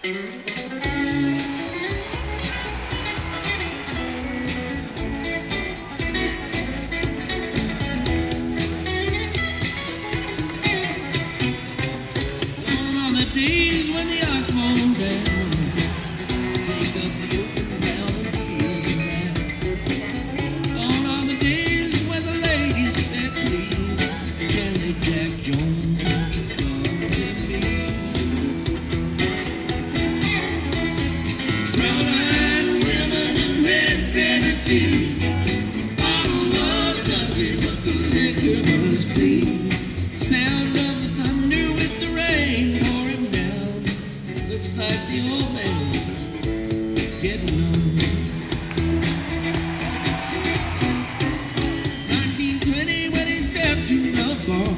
Gone are the days when the ice falls down. Take up the open ground and fields of land. Gone are the days when the ladies said, please, gently Jack Jones, won't you come to me? Brown-eyed women in red grenadine. The bottle was dusty, but the liquor was clean. Sound of the thunder with the rain pouring down. It looks like the old man getting on. 1920 when he stepped to the bar,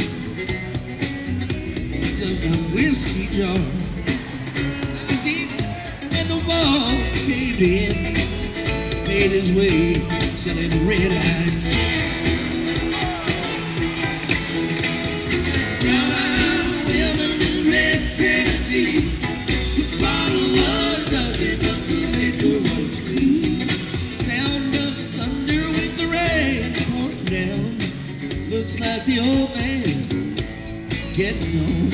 took a whiskey jar. 19 when the wall caved in, made his way selling red-eyed gin. Brown-eyed women in red grenadine. The bottle was dusty, but the liquor was clean. Sound of the thunder with the rain pouring down. Looks like the old man getting on.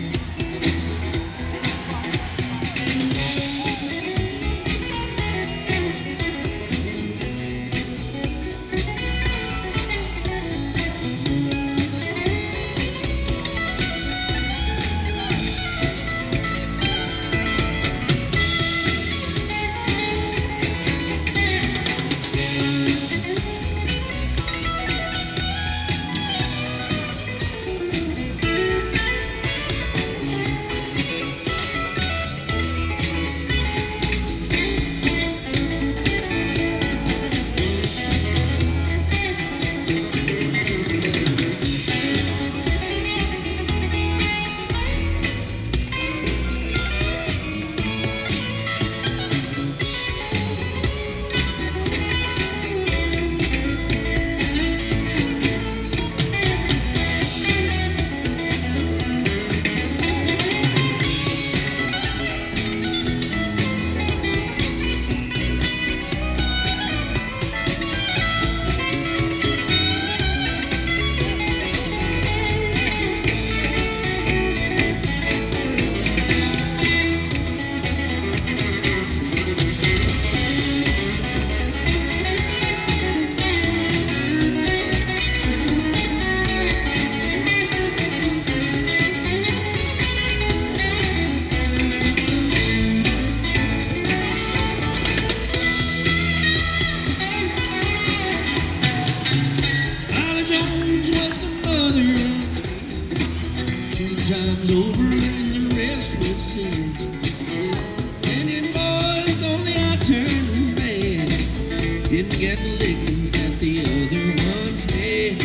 Lila Jones was the mother of three, 2 times over, and the rest was sin. Indian boys only I turned bad, didn't get the lickings that the other ones had.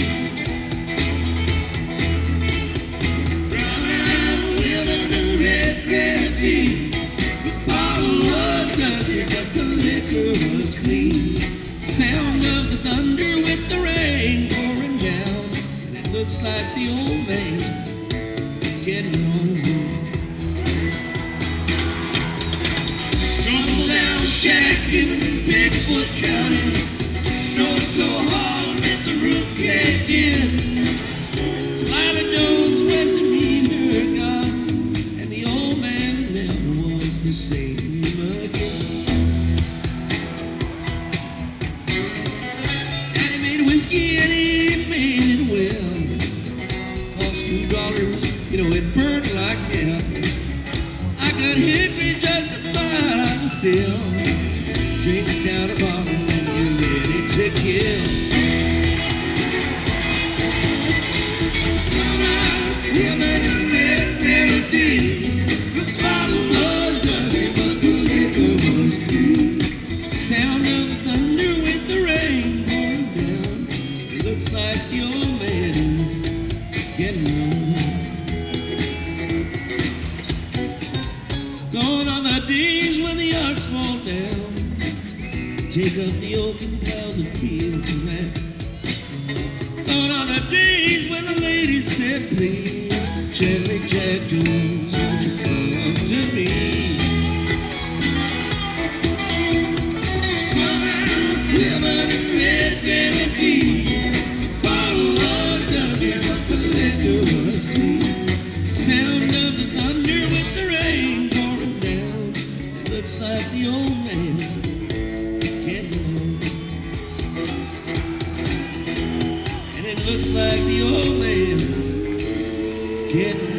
Brown-eyed women in red grenadine. The bottle was dusty, but the liquor was clean. Sound of the thunder with the rain pouring down, and it looks like the old man's getting on. Tumble down shack in Bigfoot County. Snow so hard that the roof caved in. Lila Jones went to meet her God, and the old man never was the same again. Daddy made whiskey and he made it well. Cost $2, you know it burned like hell. I got Henry justified still. Drink it down a bottle and you're ready to kill. Women in red grenadine. The bottle was dusty, but the liquor was clean. Sound of the thunder with the rain pouring down. It looks like the old man is getting on. Gone are the days when the ox fall down. Take up the oak and plow the fields of land. Gone are the days when the lady said, please, gently Jack Jones, won't you come to me? looks like the old man's getting